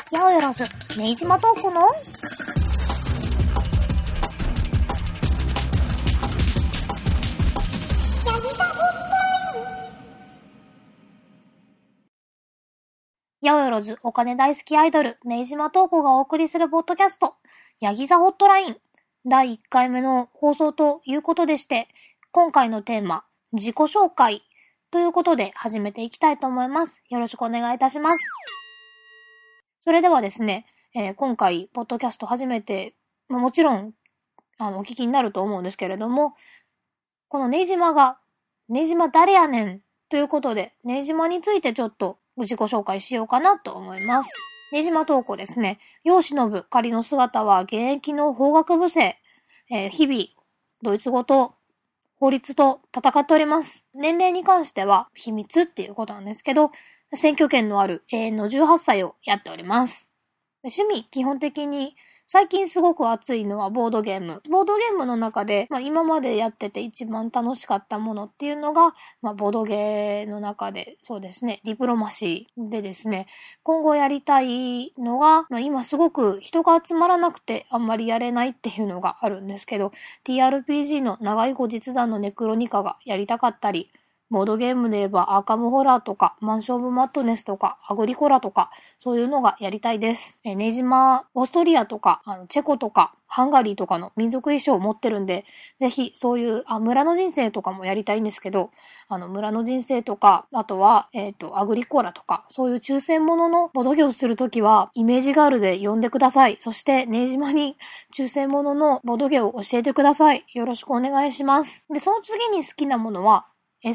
八百万ねいじまトークの八百万お金大好きアイドルねいじまトークがお送りするポッドキャストヤギ座ホットライン第1回目の放送ということでして、今回のテーマ自己紹介ということで始めていきたいと思います。よろしくお願いいたします。それではですね、今回ポッドキャスト初めて、もちろんお聞きになると思うんですけれども、このねいじまがねいじま誰やねんということで、ねいじまについてちょっと自己紹介しようかなと思います。ねじま投稿ですね。世を忍ぶ仮の姿は現役の法学部生、日々ドイツ語と法律と戦っております。年齢に関しては秘密っていうことなんですけど、選挙権のある永遠の18歳をやっております。趣味基本的に最近すごく熱いのはボードゲーム。ボードゲームの中で、今までやってて一番楽しかったものっていうのが、ボードゲーの中でそうですね、ディプロマシーでですね、今後やりたいのが、今すごく人が集まらなくてあんまりやれないっていうのがあるんですけど、TRPG の長い後日談のネクロニカがやりたかったり、ボードゲームで言えばアーカムホラーとかマンション・オブ・マッドネスとかアグリコラとかそういうのがやりたいです。ねじま、オーストリアとかチェコとかハンガリーとかの民族衣装を持ってるんで、ぜひそういう村の人生とかもやりたいんですけど、村の人生とか、あとはアグリコラとかそういう抽選物のボドゲをするときはイメージガールで呼んでください。そしてねじまに抽選物のボドゲを教えてください。よろしくお願いします。で、その次に好きなものは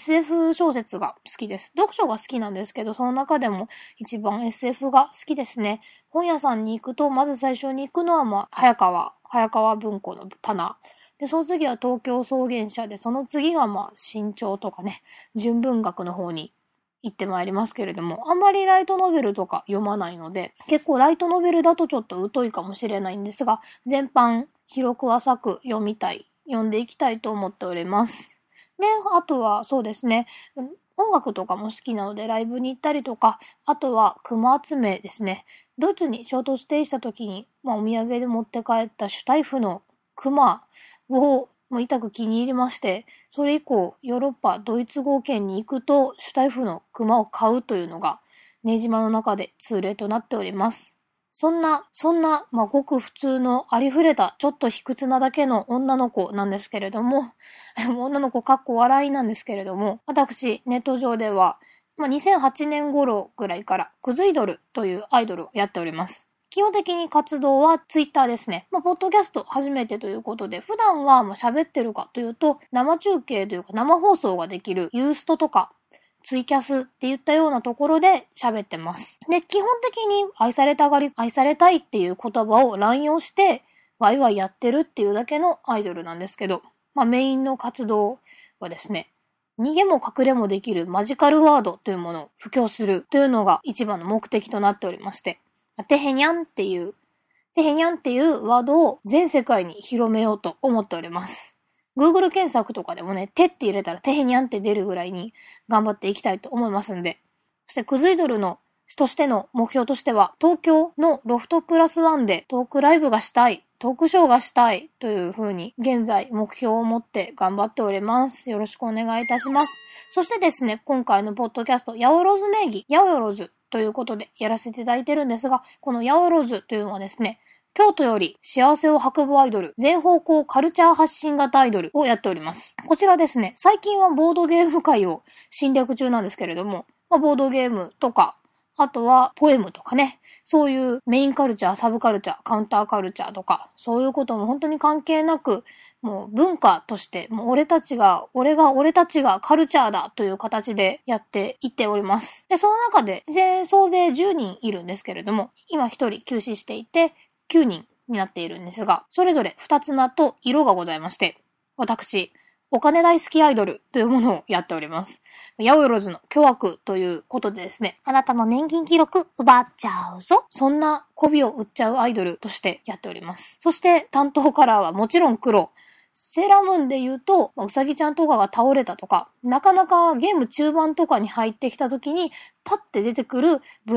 SF 小説が好きです。読書が好きなんですけど、その中でも一番 SF が好きですね。本屋さんに行くと、まず最初に行くのは早川文庫の棚。で、その次は東京草原社で、その次が新潮とかね、純文学の方に行ってまいりますけれども、あんまりライトノベルとか読まないので、結構ライトノベルだとちょっと疎いかもしれないんですが、全般広く浅く読んでいきたいと思っております。で、あとはそうですね、音楽とかも好きなのでライブに行ったりとか、あとは熊集めですね。ドイツにショートステイした時に、お土産で持って帰ったシュタイフの熊を痛く気に入りまして、それ以降ヨーロッパドイツ語圏に行くとシュタイフの熊を買うというのがねじまの中で通例となっております。そんな、ごく普通のありふれた、ちょっと卑屈なだけの女の子なんですけれども、女の子かっこ笑いなんですけれども、私、ネット上では、2008年頃ぐらいから、クズイドルというアイドルをやっております。基本的に活動はツイッターですね。ポッドキャスト初めてということで、普段は喋ってるかというと、生中継というか生放送ができるユーストとか、ツイキャスって言ったようなところで喋ってます。で、基本的に愛されたいっていう言葉を乱用して、ワイワイやってるっていうだけのアイドルなんですけど、メインの活動はですね、逃げも隠れもできるマジカルワードというものを布教するというのが一番の目的となっておりまして、テヘニャンっていうワードを全世界に広めようと思っております。Google 検索とかでもね、手って入れたらテヘニャンって出るぐらいに頑張っていきたいと思いますんで。そしてクズイドルのとしての目標としては、東京のロフトプラスワンでトークライブがしたい、トークショーがしたいという風に現在目標を持って頑張っております。よろしくお願いいたします。そしてですね、今回のポッドキャスト、ヤオロズ名義、ヤオヨロズということでやらせていただいてるんですが、このヤオロズというのはですね、京都より幸せを運ぶアイドル、全方向カルチャー発信型アイドルをやっております。こちらですね、最近はボードゲーム界を侵略中なんですけれども、ボードゲームとか、あとはポエムとかね、そういうメインカルチャー、サブカルチャー、カウンターカルチャーとか、そういうことも本当に関係なく、もう文化として、もう俺たちがカルチャーだという形でやっていっております。で、その中で総勢10人いるんですけれども、今1人休止していて、9人になっているんですが、それぞれ2つ名と色がございまして、私、お金大好きアイドルというものをやっております。ヤオヨロズの巨悪ということでですね、あなたの年金記録奪っちゃうぞ。そんな媚びを売っちゃうアイドルとしてやっております。そして担当カラーはもちろん黒。セーラームーンで言うと、うさぎちゃんとかが倒れたとか、なかなかゲーム中盤とかに入ってきた時に、パッて出てくるブラッ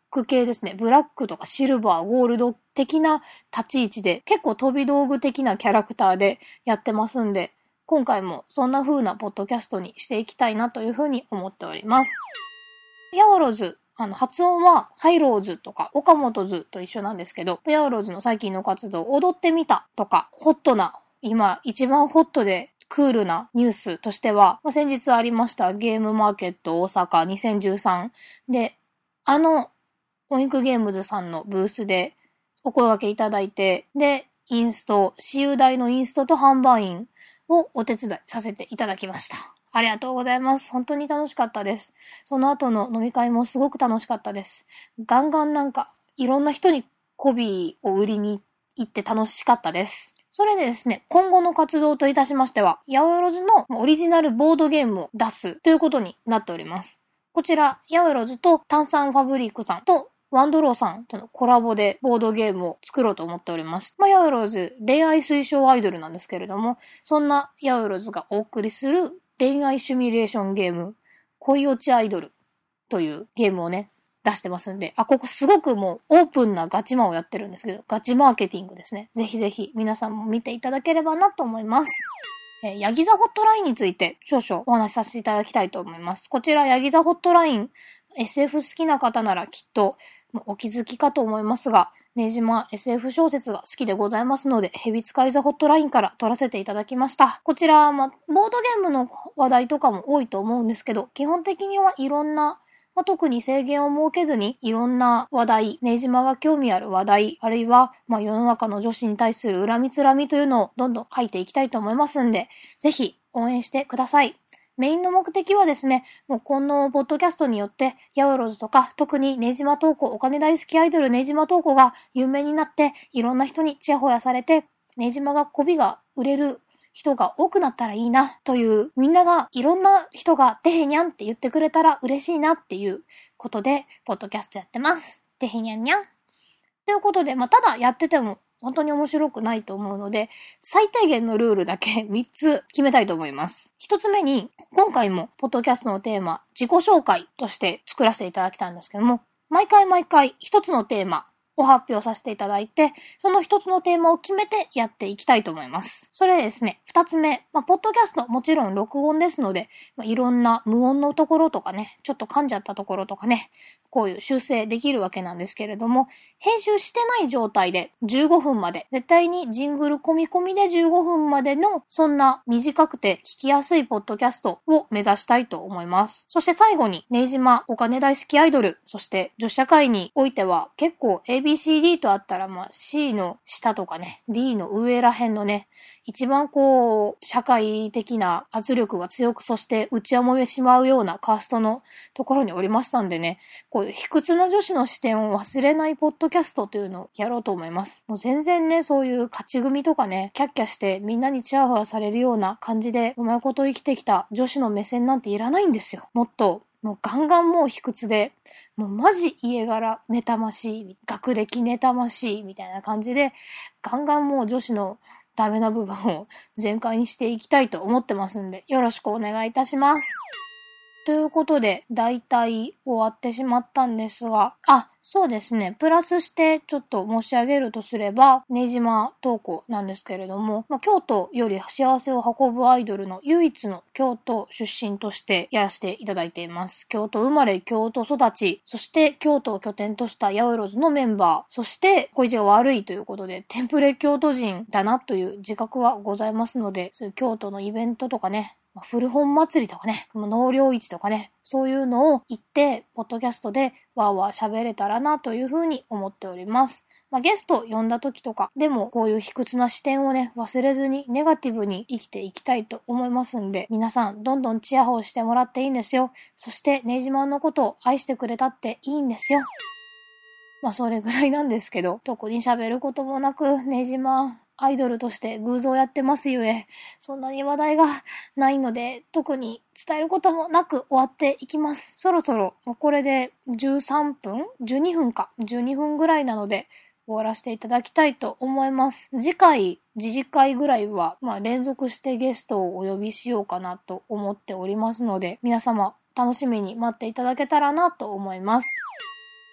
ク系ですね。ブラックとかシルバー、ゴールド的な立ち位置で、結構飛び道具的なキャラクターでやってますんで、今回もそんな風なポッドキャストにしていきたいなという風に思っております。ヤオロズ、発音はハイローズとかオカモトズと一緒なんですけど、ヤオロズの最近の活動、踊ってみたとか、ホットな、今一番ホットでクールなニュースとしては、先日ありましたゲームマーケット大阪2013で、オインクゲームズさんのブースでお声掛けいただいて、で、私有大のインストと販売員をお手伝いさせていただきました。ありがとうございます。本当に楽しかったです。その後の飲み会もすごく楽しかったです。ガンガンいろんな人にコビーを売りに行って楽しかったです。それでですね、今後の活動といたしましては、ヤオヨロズのオリジナルボードゲームを出すということになっております。こちら、ヤオヨロズと炭酸ファブリックさんとワンドローさんとのコラボでボードゲームを作ろうと思っております。ヤオヨロズ恋愛推奨アイドルなんですけれども、そんなヤオヨロズがお送りする恋愛シミュレーションゲーム、恋落ちアイドルというゲームをね、出してますんで、ここすごくもうオープンなガチマをやってるんですけど、ガチマーケティングですね。ぜひぜひ皆さんも見ていただければなと思います。ヤギ座ホットラインについて少々お話しさせていただきたいと思います。こちらヤギ座ホットライン、SF 好きな方ならきっとお気づきかと思いますが、ねじま SF 小説が好きでございますので、ヘビ使い座ホットラインから撮らせていただきました。こちら、ボードゲームの話題とかも多いと思うんですけど、基本的にはいろんな特に制限を設けずにいろんな話題、ねじまが興味ある話題、あるいは世の中の女子に対する恨みつらみというのをどんどん書いていきたいと思いますんで、ぜひ応援してください。メインの目的はですね、もうこのポッドキャストによって、ヤオロズとか、特にねじま投稿、お金大好きアイドルねじま投稿が有名になって、いろんな人にチヤホヤされて、ねじまが媚びが売れる人が多くなったらいいな、という、みんながいろんな人がてへにゃんって言ってくれたら嬉しいなっていうことで、ポッドキャストやってます。てへにゃんにゃん。ということで、ただやってても、本当に面白くないと思うので、最低限のルールだけ3つ決めたいと思います。1つ目に、今回もポッドキャストのテーマ、自己紹介として作らせていただきたいんですけども、毎回1つのテーマを発表させていただいて、その1つのテーマを決めてやっていきたいと思います。それでですね、2つ目、ポッドキャストもちろん録音ですので、いろんな無音のところとかね、ちょっと噛んじゃったところとかね、こういう修正できるわけなんですけれども、編集してない状態で15分まで、絶対にジングル込み込みで15分までの、そんな短くて聞きやすいポッドキャストを目指したいと思います。そして最後に、ねじまお金大好きアイドル、そして女子社会においては結構 ABCD とあったらC の下とかね、D の上ら辺のね、一番社会的な圧力が強く、そして内輪もめしまうようなカーストのところにおりましたんでね、こういう卑屈な女子の視点を忘れないポッドキャストというのをやろうと思います。もう全然ね、そういう勝ち組とかね、キャッキャしてみんなにチヤホヤされるような感じでうまいこと生きてきた女子の目線なんていらないんですよ。もっと、もうガンガンもう卑屈で、もうマジ家柄妬ましい、学歴妬ましいみたいな感じで、ガンガンもう女子のダメな部分を全開にしていきたいと思ってますんで、よろしくお願いいたします。ということで、だいたい終わってしまったんですが、そうですね。プラスしてちょっと申し上げるとすれば、ねじま投稿なんですけれども、京都より幸せを運ぶアイドルの唯一の京都出身としてやらせていただいています。京都生まれ、京都育ち、そして京都を拠点としたヤオロズのメンバー、そして恋路が悪いということで、テンプレ京都人だなという自覚はございますので、そういう京都のイベントとかね、古本祭りとかね、納涼市とかね、そういうのを行って、ポッドキャストでわーわー喋れたらなというふうに思っております。ゲスト呼んだ時とかでもこういう卑屈な視点をね、忘れずにネガティブに生きていきたいと思いますんで、皆さんどんどんチヤホヤしてもらっていいんですよ。そしてねじまのことを愛してくれたっていいんですよ。それぐらいなんですけど、特に喋ることもなく、ねじまアイドルとして偶像やってますゆえ、そんなに話題がないので、特に伝えることもなく終わっていきます。そろそろ、これで13分 ?12 分か。12分ぐらいなので、終わらせていただきたいと思います。次次回ぐらいは、連続してゲストをお呼びしようかなと思っておりますので、皆様楽しみに待っていただけたらなと思います。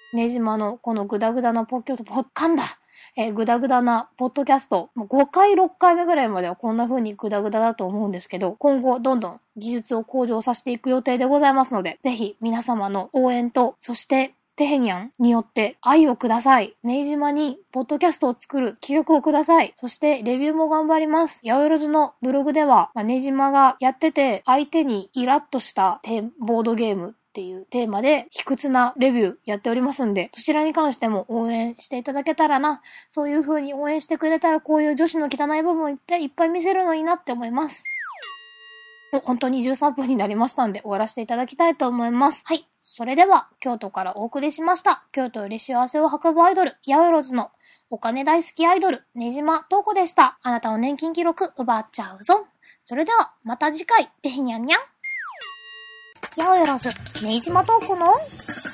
ねじまのこのグダグダなグダグダなポッドキャスト、もう5回、6回目ぐらいまではこんな風にグダグダだと思うんですけど、今後どんどん技術を向上させていく予定でございますので、ぜひ皆様の応援と、そしてテヘニャンによって愛をください。ネイジマにポッドキャストを作る気力をください。そしてレビューも頑張ります。やおよろずのブログでは、ネイジマがやってて相手にイラッとしたボードゲームっていうテーマで卑屈なレビューやっておりますんで、そちらに関しても応援していただけたらな。そういう風に応援してくれたらこういう女子の汚い部分をいっぱい見せるのいいなって思います。本当に13分になりましたんで終わらせていただきたいと思います。はい。それでは、京都からお送りしました。京都より幸せを運ぶアイドル、やおよろずのお金大好きアイドル、ねじまとうこでした。あなたの年金記録奪っちゃうぞ。それでは、また次回、てへにゃんにゃん。やおよろず、ねじまとうこの